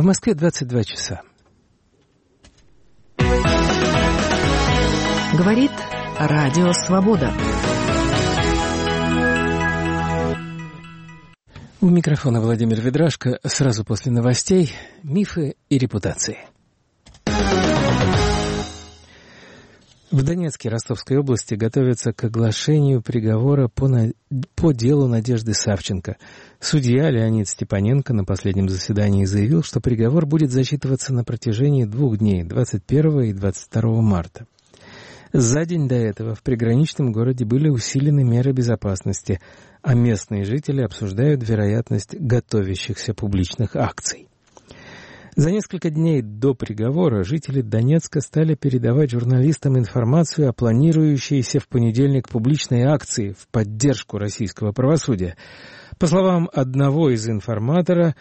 В Москве 22 часа. Говорит Радио Свобода. У микрофона Владимир Ведрашко. Сразу после новостей «Мифы и репутации». В Донецкой и Ростовской области готовятся к оглашению приговора по делу Надежды Савченко. Судья Леонид Степаненко на последнем заседании заявил, что приговор будет зачитываться на протяжении 2 дней, 21 и 22 марта. За день до этого в приграничном городе были усилены меры безопасности, а местные жители обсуждают вероятность готовящихся публичных акций. За несколько дней до приговора жители Донецка стали передавать журналистам информацию о планирующейся в понедельник публичной акции в поддержку российского правосудия. По словам одного из информаторов,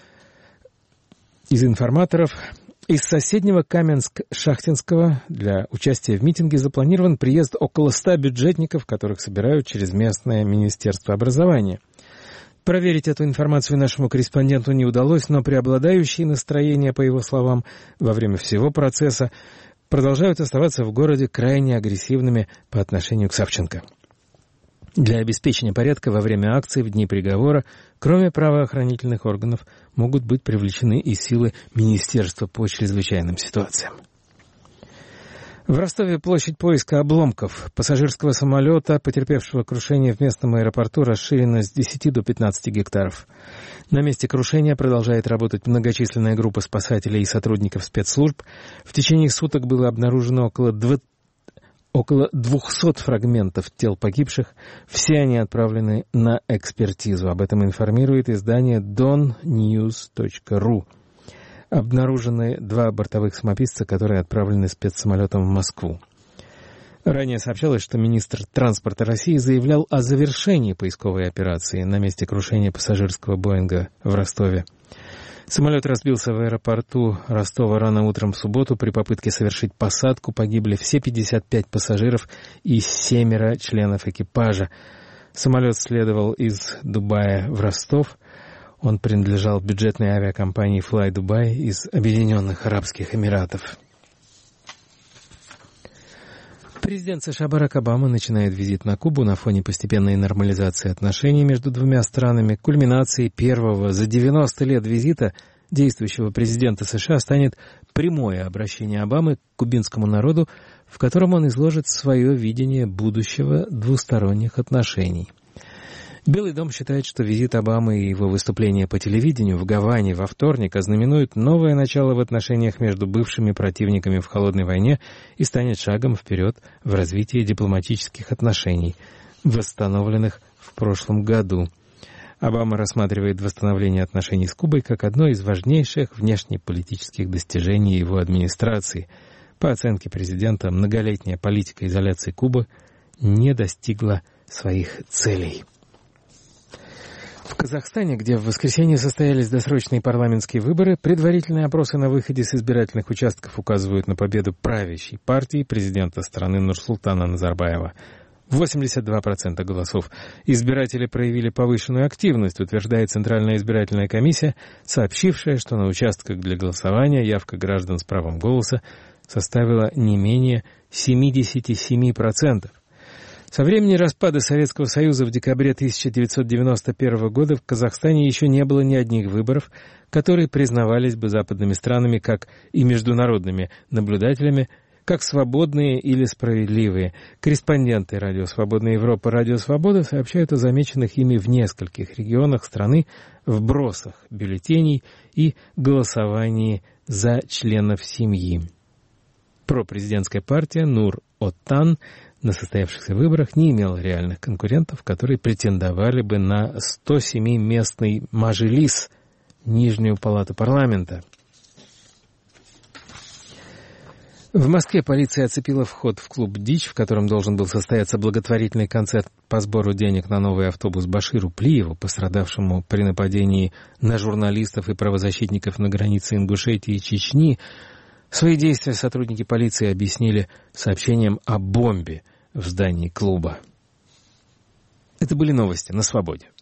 из соседнего Каменск-Шахтинского для участия в митинге запланирован приезд около 100 бюджетников, которых собирают через местное Министерство образования. Проверить эту информацию нашему корреспонденту не удалось, но преобладающие настроения, по его словам, во время всего процесса продолжают оставаться в городе крайне агрессивными по отношению к Савченко. Для обеспечения порядка во время акции в дни приговора, кроме правоохранительных органов, могут быть привлечены и силы Министерства по чрезвычайным ситуациям. В Ростове площадь поиска обломков пассажирского самолета, потерпевшего крушение в местном аэропорту, расширена с 10 до 15 гектаров. На месте крушения продолжает работать многочисленная группа спасателей и сотрудников спецслужб. В течение суток было обнаружено около 200 фрагментов тел погибших. Все они отправлены на экспертизу. Об этом информирует издание donnews.ru. Обнаружены 2 бортовых самописца, которые отправлены спецсамолетом в Москву. Ранее сообщалось, что министр транспорта России заявлял о завершении поисковой операции на месте крушения пассажирского Боинга в Ростове. Самолет разбился в аэропорту Ростова рано утром в субботу. При попытке совершить посадку погибли все 55 пассажиров и 7 членов экипажа. Самолет следовал из Дубая в Ростов. Он принадлежал бюджетной авиакомпании Fly Dubai из Объединенных Арабских Эмиратов. Президент США Барак Обама начинает визит на Кубу на фоне постепенной нормализации отношений между двумя странами. Кульминацией первого за 90 лет визита действующего президента США станет прямое обращение Обамы к кубинскому народу, в котором он изложит свое видение будущего двусторонних отношений. Белый дом считает, что визит Обамы и его выступление по телевидению в Гаване во вторник ознаменует новое начало в отношениях между бывшими противниками в холодной войне и станет шагом вперед в развитии дипломатических отношений, восстановленных в прошлом году. Обама рассматривает восстановление отношений с Кубой как одно из важнейших внешнеполитических достижений его администрации. По оценке президента, многолетняя политика изоляции Кубы не достигла своих целей. В Казахстане, где в воскресенье состоялись досрочные парламентские выборы, предварительные опросы на выходе с избирательных участков указывают на победу правящей партии президента страны Нурсултана Назарбаева. 82% голосов. Избиратели проявили повышенную активность, утверждает Центральная избирательная комиссия, сообщившая, что на участках для голосования явка граждан с правом голоса составила не менее 77%. Со времени распада Советского Союза в декабре 1991 года в Казахстане еще не было ни одних выборов, которые признавались бы западными странами как и международными наблюдателями, как свободные или справедливые. Корреспонденты Радио Свободная Европа, Радио Свобода сообщают о замеченных ими в нескольких регионах страны вбросах бюллетеней и голосовании за членов семьи. Пропрезидентская партия Нур-Отан на состоявшихся выборах не имела реальных конкурентов, которые претендовали бы на 107-местный Мажилис, нижнюю палату парламента. В Москве полиция оцепила вход в клуб «Дичь», в котором должен был состояться благотворительный концерт по сбору денег на новый автобус Баширу Плиеву, пострадавшему при нападении на журналистов и правозащитников на границе Ингушетии и Чечни. Свои действия сотрудники полиции объяснили сообщением о бомбе в здании клуба. Это были новости на Свободе.